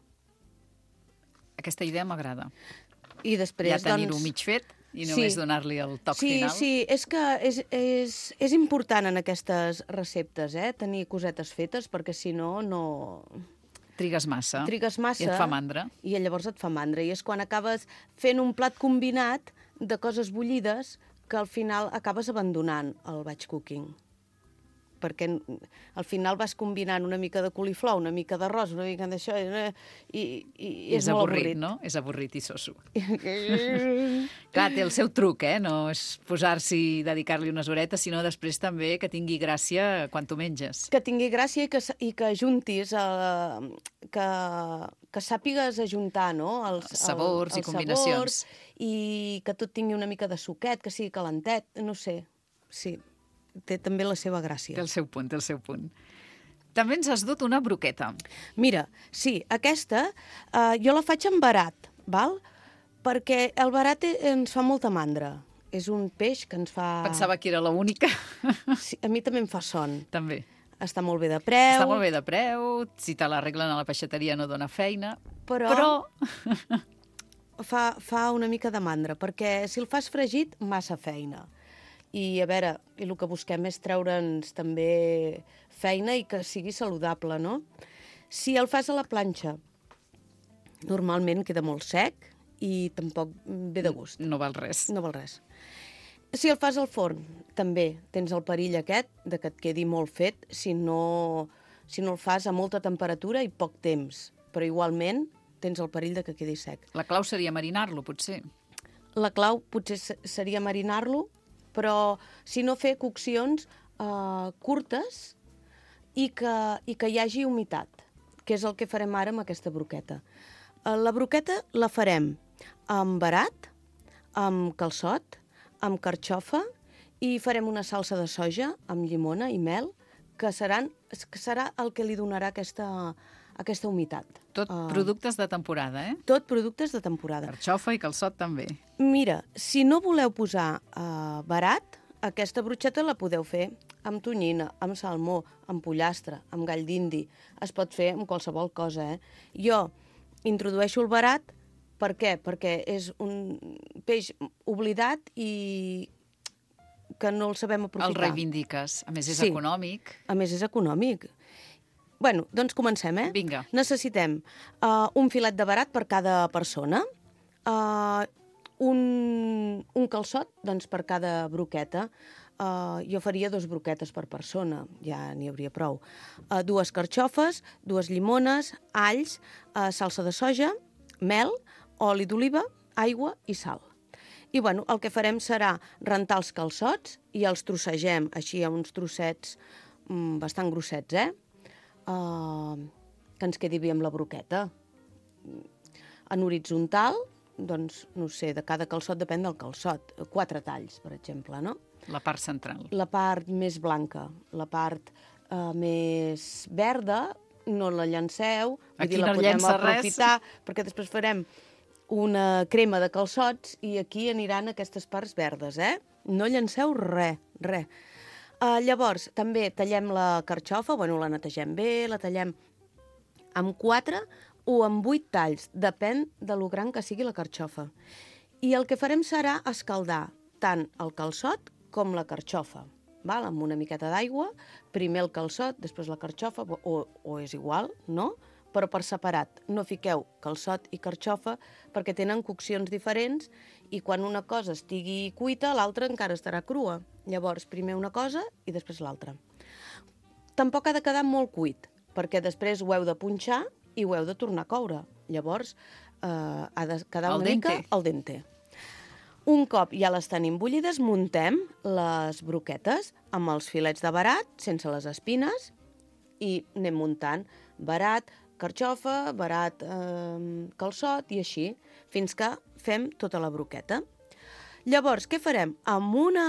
Aquesta idea m'agrada. I després, Ja tenir-ho doncs... mig fet i Sí. només donar-li el toc sí, final. Sí, és que és, és, és important en aquestes receptes, eh? Tenir cosetes fetes, perquè si no, no... Trigues massa. Trigues massa. I et fa mandra. I llavors et fa mandra. I és quan acabes fent un plat combinat de coses bullides que al final acabes abandonant el batch cooking. Perquè al final vas combinant una mica de coliflor, una mica d'arròs, una mica d'això, i, i, i és, és molt avorrit, avorrit. no? És avorrit i soso. Clar, té el seu truc, eh? No és posar-s'hi i dedicar-li unes horetes, sinó després també que tingui gràcia quan tu menges. Que tingui gràcia i que, s- i que ajuntis, eh, que, que sàpigues ajuntar, no? Els, Els sabors i combinacions. Sabors, i que tot tingui una mica de suquet, que sigui calentet, no sé. Sí, té també la seva gràcia. Té el seu punt, té el seu punt. També ens has dut una broqueta. Mira, sí, aquesta eh, jo la faig amb barat, val? Perquè el barat e- ens fa molta mandra. És un peix que ens fa... Pensava que era l'única. Sí, a mi també em fa son. També. Està molt bé de preu. Està molt bé de preu, si te l'arreglen a la peixateria no dona feina, Però- però Fa, fa una mica de mandra, perquè si el fas fregit, massa feina. I, a veure, i el que busquem és treure'ns també feina i que sigui saludable, no? Si el fas a la planxa, normalment queda molt sec i tampoc ve de gust. No val res. No val res. Si el fas al forn, també tens el perill aquest de que et quedi molt fet si no, si no el fas a molta temperatura i poc temps. Però igualment tens el perill de que quedi sec. La clau seria marinar-lo, potser. La clau potser seria marinar-lo, però si no fer coccions eh, curtes i que, i que hi hagi humitat, que és el que farem ara amb aquesta broqueta. Eh, la broqueta la farem amb verat, amb calçot, amb carxofa i farem una salsa de soja amb llimona i mel, que, seran, que serà el que li donarà aquesta, aquesta humitat. Tot uh, productes de temporada, eh? Tot productes de temporada. Carxofa i calçot també. Mira, si no voleu posar uh, verat, aquesta brotxeta la podeu fer amb tonyina, amb salmó, amb pollastre, amb gall d'indi. Es pot fer amb qualsevol cosa, eh? Jo introdueixo el verat. Per què? Perquè és un peix oblidat i que no el sabem aprofitar. El reivindiques. A més, és sí. econòmic. A més, és econòmic. Bueno, doncs comencem, eh? Vinga. Necessitem uh, un filet de verat per cada persona, uh, un, un calçot doncs, per cada broqueta. Uh, jo faria dos broquetes per persona, ja n'hi hauria prou. Uh, dues carxofes, dues llimones, alls, uh, salsa de soja, mel, oli d'oliva, aigua i sal. I bueno, el que farem serà rentar els calçots i els trossegem així a uns trossets mm, bastant grossets, eh? Uh, que ens quedi bé amb la broqueta. En horitzontal, doncs, no sé, de cada calçot depèn del calçot. Quatre talls, per exemple, no? La part central. La part més blanca, la part uh, més verda, no la llanceu, vull aquí dir, la no podem llença aprofitar, res. Perquè després farem una crema de calçots i aquí aniran aquestes parts verdes, eh? No llanceu res, res. Uh, llavors, també tallem la carxofa, bueno, la netegem bé, la tallem amb quatre o amb vuit talls, depèn de lo gran que sigui la carxofa. I el que farem serà escaldar tant el calçot com la carxofa, val? Amb una miqueta d'aigua, primer el calçot, després la carxofa, o, o és igual, no? Però per separat. No fiqueu calçot i carxofa perquè tenen coccions diferents i quan una cosa estigui cuita, l'altra encara estarà crua. Llavors, primer una cosa i després l'altra. Tampoc ha de quedar molt cuit, perquè després ho heu de punxar i ho heu de tornar a coure. Llavors, eh, ha de quedar al una dente. mica al dente. Un cop ja les tenim bullides, muntem les broquetes amb els filets de verat, sense les espines, i anem muntant verat, carxofa, verat, eh, calçot i així, fins que fem tota la broqueta. Llavors, què farem? Amb una,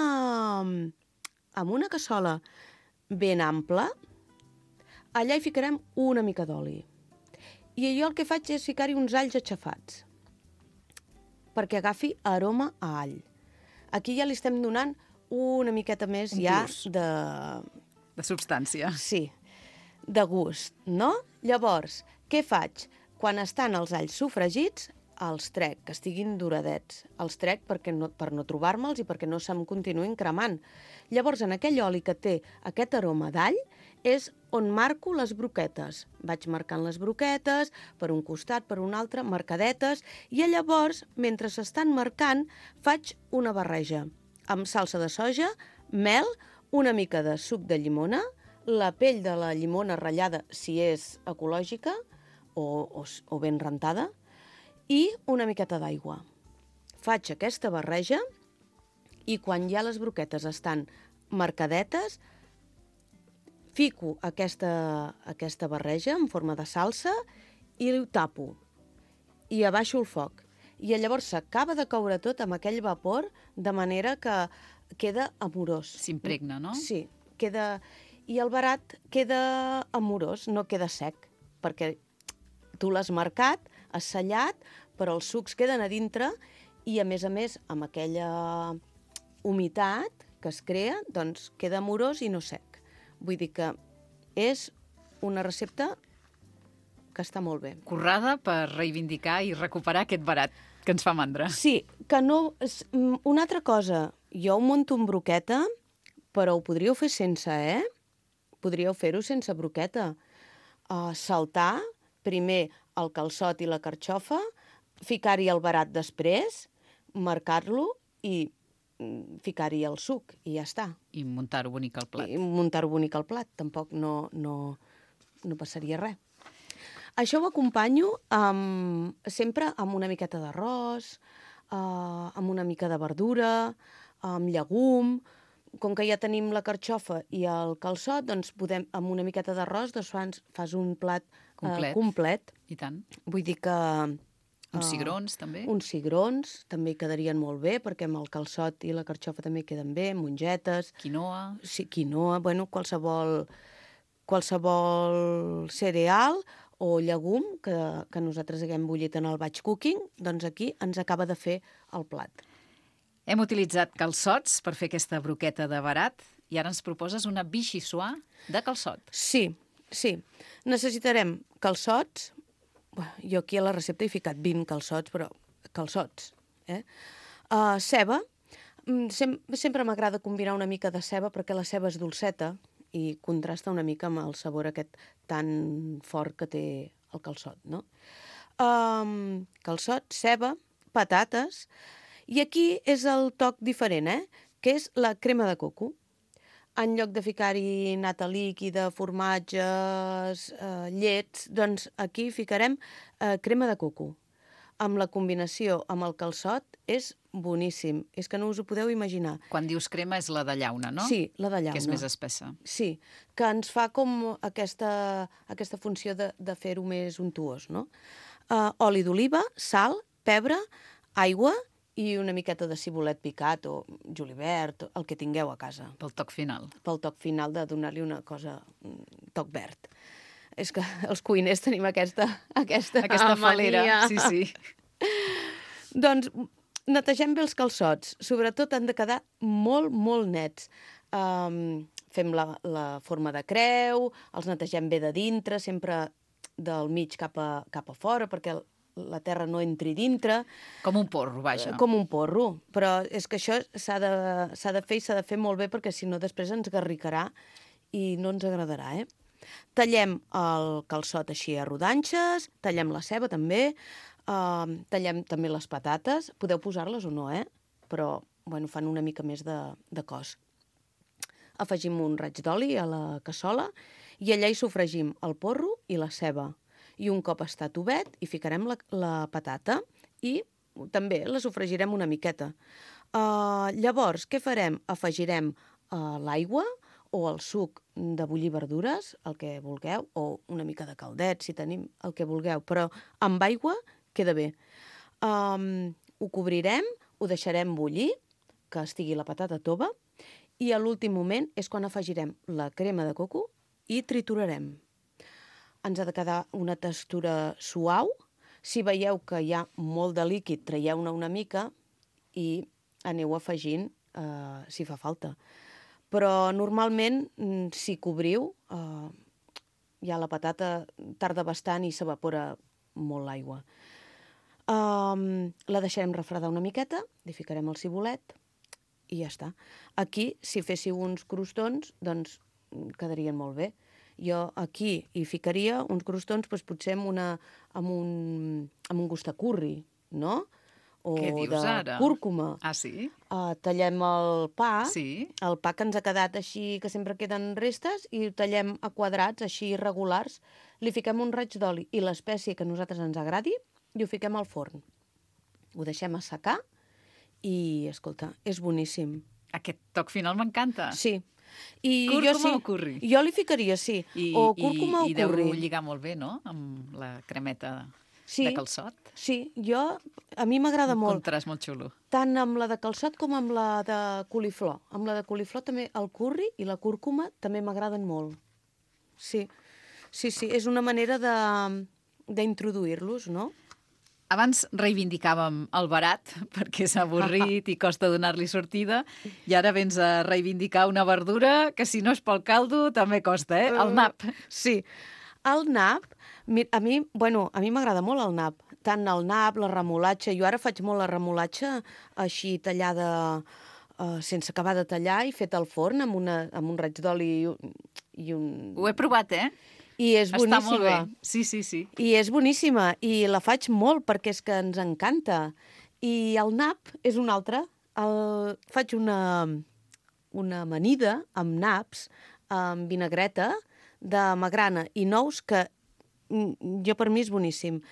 amb una cassola ben ampla, allà hi ficarem una mica d'oli. I jo el que faig és ficar-hi uns alls aixafats, perquè agafi aroma a all. Aquí ja li estem donant una miqueta més Un ja plus. de... De substància. Sí, de gust, no? Llavors, què faig? Quan estan els alls sofregits, els trec, que estiguin doradets. Els trec perquè no, per no trobar-me'ls i perquè no se'm continuïn cremant. Llavors, en aquell oli que té aquest aroma d'all, és on marco les broquetes. Vaig marcant les broquetes, per un costat, per un altre, marcadetes, i llavors, mentre s'estan marcant, faig una barreja amb salsa de soja, mel, una mica de suc de llimona, la pell de la llimona ratllada, si és ecològica o, o, o ben rentada, i una miqueta d'aigua. Faig aquesta barreja i quan ja les broquetes estan marcadetes, fico aquesta, aquesta barreja en forma de salsa i ho tapo i abaixo el foc. I llavors s'acaba de coure tot amb aquell vapor de manera que queda amorós. S'impregna, no? Sí, queda... I el verat queda amorós, no queda sec, perquè tu l'has marcat, has sellat, però els sucs queden a dintre i, a més a més, amb aquella humitat que es crea, doncs queda amorós i no sec. Vull dir que és una recepta que està molt bé. Currada per reivindicar i recuperar aquest verat que ens fa mandra. Sí, que no... Una altra cosa, jo ho munto en broqueta, però ho podríeu fer sense, eh? Podríeu fer-ho sense broqueta. Uh, saltar primer el calçot i la carxofa, ficar-hi el verat després, marcar-lo i ficar-hi el suc i ja està. I muntar-ho bonic al plat. I muntar-ho bonic al plat, tampoc no, no, no passaria res. Això ho acompanyo amb, sempre amb una miqueta d'arròs, eh, amb una mica de verdura, amb llegum. Com que ja tenim la carxofa i el calçot, doncs podem, amb una miqueta d'arròs, doncs fas, fas un plat complet. Eh, complet. I tant. Vull dir que... Uns cigrons, també? Uns cigrons, també quedarien molt bé, perquè amb el calçot i la carxofa també queden bé, mongetes... Quinoa. Sí, quinoa, bueno, qualsevol, qualsevol cereal o llegum que, que nosaltres haguem bullit en el batch cooking, doncs aquí ens acaba de fer el plat. Hem utilitzat calçots per fer aquesta broqueta de verat i ara ens proposes una vichyssoise de calçot. Sí, sí. Necessitarem calçots. Jo aquí a la recepta he ficat vint calçots, però calçots. Eh? Uh, ceba. Sem sempre m'agrada combinar una mica de ceba perquè la ceba és dolceta i contrasta una mica amb el sabor aquest tan fort que té el calçot, no? Um, calçot, ceba, patates, i aquí és el toc diferent, eh? Que és la crema de coco. En lloc de ficar-hi nata líquida, formatges, eh, llets, doncs aquí ficarem eh, crema de coco. Amb la combinació amb el calçot és boníssim. És que no us ho podeu imaginar. Quan dius crema és la de llauna, no? Sí, la de llauna. Que és més espessa. Sí, que ens fa com aquesta, aquesta funció de, de fer-ho més untuós, no? Uh, oli d'oliva, sal, pebre, aigua i una miqueta de cibulet picat o julivert, el que tingueu a casa. Pel toc final. Pel toc final de donar-li una cosa, un toc verd. És que els cuiners tenim aquesta aquesta, aquesta mania. falera. Sí, sí. Doncs netegem bé els calçots. Sobretot han de quedar molt, molt nets. Um, fem la, la forma de creu, els netegem bé de dintre, sempre del mig cap a, cap a fora, perquè la terra no entri dintre. Com un porro, vaja. Com un porro, però és que això s'ha de, s'ha de fer i s'ha de fer molt bé perquè si no després ens garricarà i no ens agradarà, eh? Tallem el calçot així a rodanxes, tallem la ceba també, uh, tallem també les patates, podeu posar-les o no, eh? Però, bueno, fan una mica més de, de cos. Afegim un raig d'oli a la cassola i allà hi sofregim el porro i la ceba. I un cop està tovet, hi ficarem la, la patata i també la sofregirem una miqueta. Uh, llavors, què farem? Afegirem uh, l'aigua o el suc de bullir verdures, el que vulgueu, o una mica de caldet, si tenim el que vulgueu, però amb aigua queda bé. Um, ho cobrirem, ho deixarem bullir, que estigui la patata tova, i a l'últim moment és quan afegirem la crema de coco i triturarem. Ens ha de quedar una textura suau. Si veieu que hi ha molt de líquid, traieu-ne una mica i aneu afegint eh, si fa falta. Però normalment, si cobriu, eh, ja la patata tarda bastant i s'evapora molt l'aigua. Um, la deixarem refredar una miqueta, li ficarem el cibulet i ja està. Aquí, si féssiu uns crostons, doncs quedarien molt bé. Jo aquí hi ficaria uns crostons doncs, potser amb, una, amb, un, amb un gust de curri, no? O què dius de ara? cúrcuma. Ah, sí? Uh, tallem el pa, sí. El pa que ens ha quedat així, que sempre queden restes, i ho tallem a quadrats així irregulars, li fiquem un raig d'oli i l'espècie que a nosaltres ens agradi i ho fiquem al forn. Ho deixem assecar i, escolta, és boníssim. Aquest toc final m'encanta. Sí. I cúrcuma jo, sí, o curri? Jo li ficaria, sí. I, o cúrcuma i, o curri. I deu lligar molt bé, no?, amb la cremeta sí, de calçot. Sí, jo, a mi m'agrada molt. Un contrast molt xulo. Tant amb la de calçot com amb la de coliflor. Amb la de coliflor també el curri i la cúrcuma també m'agraden molt. Sí, sí, sí, és una manera d'introduir-los, no? Abans reivindicàvem el verat, perquè és avorrit i costa donar-li sortida, i ara vens a reivindicar una verdura que si no és pel caldo també costa, eh? El nap. Uh, sí, el nap, a mi, bueno, a mi m'agrada molt el nap. Tant el nap, la remolatxa, jo ara faig molt la remolatxa així tallada, uh, sense acabar de tallar i feta al forn amb, una, amb un raig d'oli i, i un... Ho he provat, eh? I és boníssima. Està molt bé. Sí, sí, sí. I és boníssima. I la faig molt perquè és que ens encanta. I el nap és un altre. El... Faig una, una amanida amb naps, amb vinagreta de magrana i nous, que jo per mi és boníssim.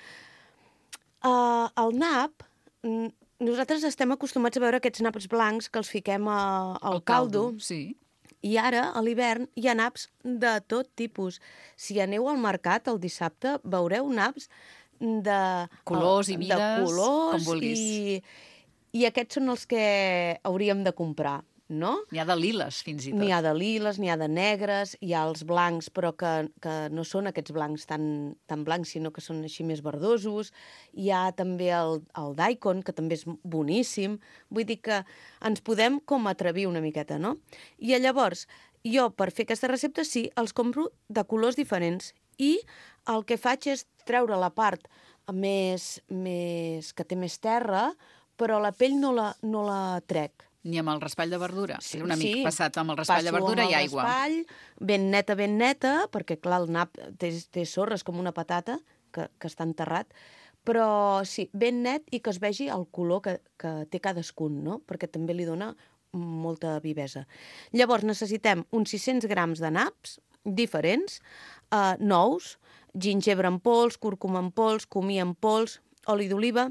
Uh, el nap, nosaltres estem acostumats a veure aquests naps blancs que els fiquem a, al El caldo, caldo, sí. i ara, a l'hivern, hi ha naps de tot tipus. Si aneu al mercat el dissabte, veureu naps de... Colors i mides, de colors, com vulguis. I, i aquests són els que hauríem de comprar, no? N'hi ha de liles, fins i tot. N'hi ha de liles, n'hi ha de negres, hi ha els blancs, però que, que no són aquests blancs tan, tan blancs, sinó que són així més verdosos. Hi ha també el, el daikon, que també és boníssim. Vull dir que ens podem com atrevir una miqueta, no? I llavors, jo, per fer aquesta recepta, sí, els compro de colors diferents. I el que faig és treure la part més, més que té més terra, però la pell no la, no la trec. Ni amb el raspall de verdura. Sí, Una mica sí. passat amb el raspall de verdura i aigua. Passo amb el raspall, ben neta, ben neta, perquè, clar, el nap té, té sorres com una patata, que, que està enterrat, però sí, ben net i que es vegi el color que, que té cadascun, no? Perquè també li dona molta vivesa. Llavors necessitem uns sis-cents grams de naps diferents, eh, nous, gingebre en pols, cúrcuma en pols, comí en pols, oli d'oliva,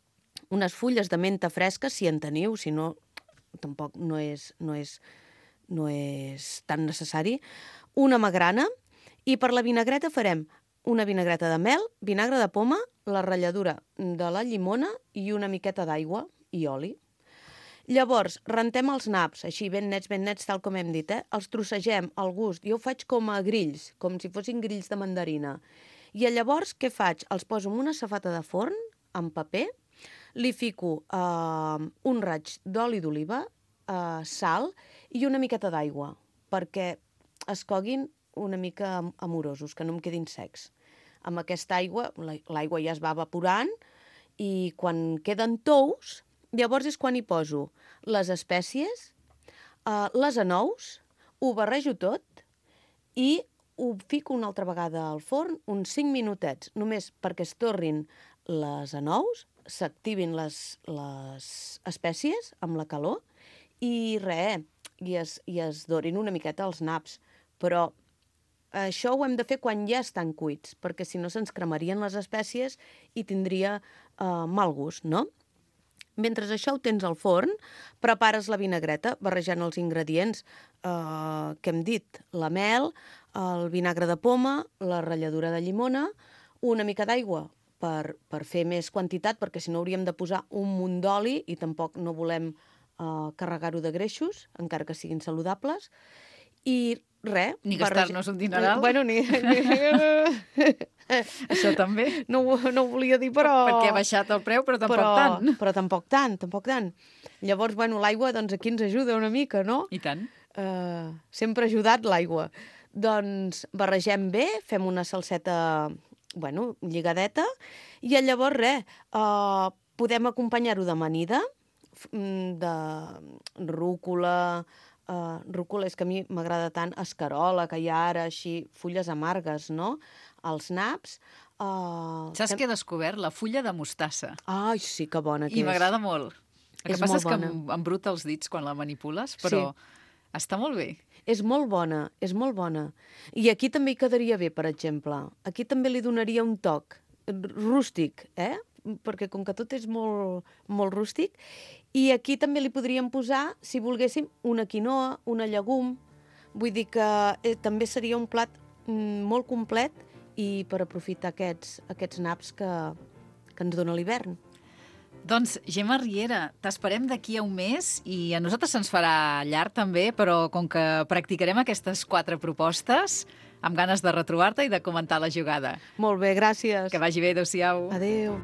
unes fulles de menta fresca, si en teniu, si no, tampoc no és, no és, no és tan necessari, una magrana, i per la vinagreta farem una vinagreta de mel, vinagre de poma, la ratlladura de la llimona i una miqueta d'aigua i oli. Llavors, rentem els naps, així ben nets, ben nets, tal com hem dit, eh? Els trossegem al gust. Jo ho faig com a grills, com si fossin grills de mandarina. I llavors, què faig? Els poso en una safata de forn, amb paper, li fico uh, un raig d'oli d'oliva, uh, sal i una miqueta d'aigua, perquè es coguin una mica amorosos, que no em quedin secs. Amb aquesta aigua, l'aigua ja es va evaporant, i quan queden tous, llavors és quan hi poso les espècies, uh, les anous, ho barrejo tot i ho fico una altra vegada al forn, uns cinc minutets, només perquè es torrin les anous, s'activin les, les espècies amb la calor i res, i es, i es dorin una miqueta els naps. Però això ho hem de fer quan ja estan cuits, perquè si no se'ns cremarien les espècies i tindria eh, mal gust, no? Mentre això ho tens al forn, prepares la vinagreta barrejant els ingredients eh, que hem dit, la mel, el vinagre de poma, la ratlladura de llimona, una mica d'aigua per, per fer més quantitat, perquè si no hauríem de posar un munt d'oli i tampoc no volem uh, carregar-ho de greixos, encara que siguin saludables. I res... Ni gastar-nos un dineral. Bueno, ni... ni... Això també. No, no ho volia dir, però... Perquè ha baixat el preu, però tampoc però, tant. Però tampoc tant, tampoc tant. Llavors, bueno, l'aigua, doncs aquí ens ajuda una mica, no? I tant. Uh, sempre ha ajudat l'aigua. Doncs barregem bé, fem una salseta, bueno, lligadeta, i llavors res, uh, podem acompanyar-ho d'amanida, de rúcula, uh, rúcula és que a mi m'agrada tant, escarola, que hi ha ara així, fulles amargues, no? Els naps... Uh, Saps què he descobert? La fulla de mostassa. Ai, sí, que bona que I és. m'agrada molt. El que És passa molt és que bona. em, em bruta els dits quan la manipules, però Sí. està molt bé. És molt bona, és molt bona. I aquí també hi quedaria bé, per exemple. Aquí també li donaria un toc rústic, eh? Perquè com que tot és molt, molt rústic. I aquí també li podríem posar, si volguéssim, una quinoa, una llegum. Vull dir que eh, també seria un plat mm, molt complet i per aprofitar aquests, aquests naps que, que ens dona l'hivern. Doncs, Gemma Riera, t'esperem d'aquí a un mes i a nosaltres se'ns farà llarg també, però com que practicarem aquestes quatre propostes, amb ganes de retrobar-te i de comentar la jugada. Molt bé, gràcies. Que vagi bé, adéu-siau. Adéu.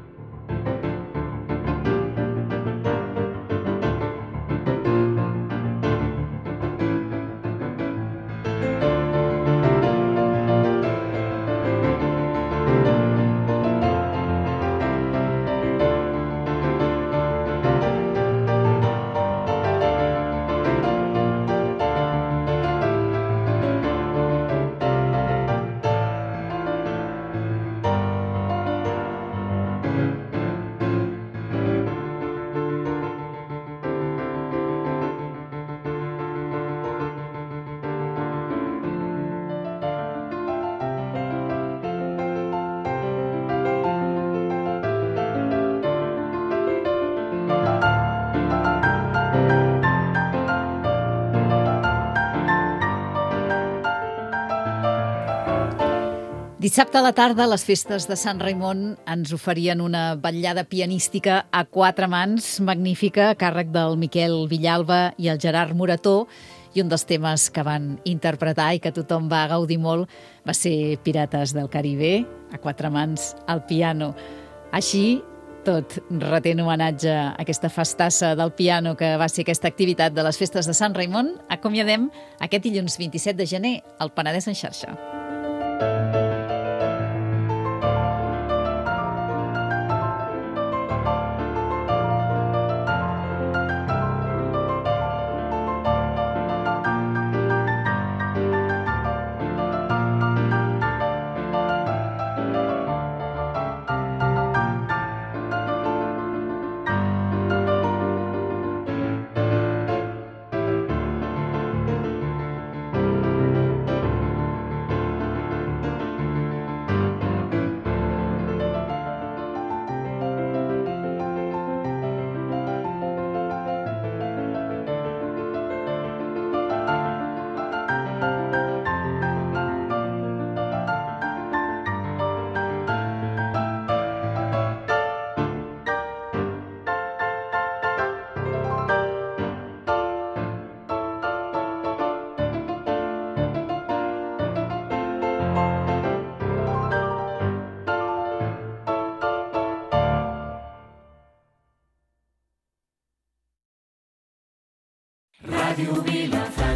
Dissabte a la tarda, les festes de Sant Raimon ens oferien una vetllada pianística a quatre mans magnífica a càrrec del Miquel Villalba i el Gerard Morató, i un dels temes que van interpretar i que tothom va gaudir molt va ser Pirates del Caribe, a quatre mans al piano. Així, tot retent homenatge a aquesta festassa del piano que va ser aquesta activitat de les festes de Sant Raimon, acomiadem aquest dilluns vint-i-set de gener al Penedès en xarxa. Ràdio Vilafranca.